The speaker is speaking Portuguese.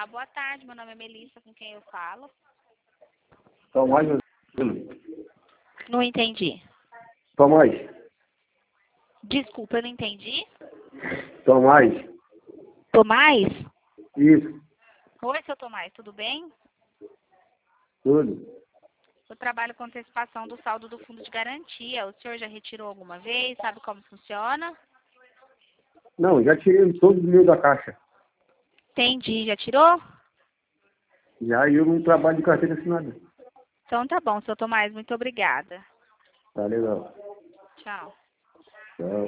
boa tarde. Meu nome é Melissa, com quem eu falo? Tomás, Não entendi. Tomás, Desculpa, eu não entendi. Tomás, Tomás? isso, Oi, seu Tomás, tudo bem? tudo. Eu trabalho com antecipação do saldo do fundo de garantia. O senhor já retirou alguma vez? Sabe como funciona? Não, já tirei todos os meus da caixa. Entendi. Já tirou? Já eu não trabalho de carteira assinada. Então tá bom, seu Tomás. Muito obrigada. Tá legal. Tchau. Tchau.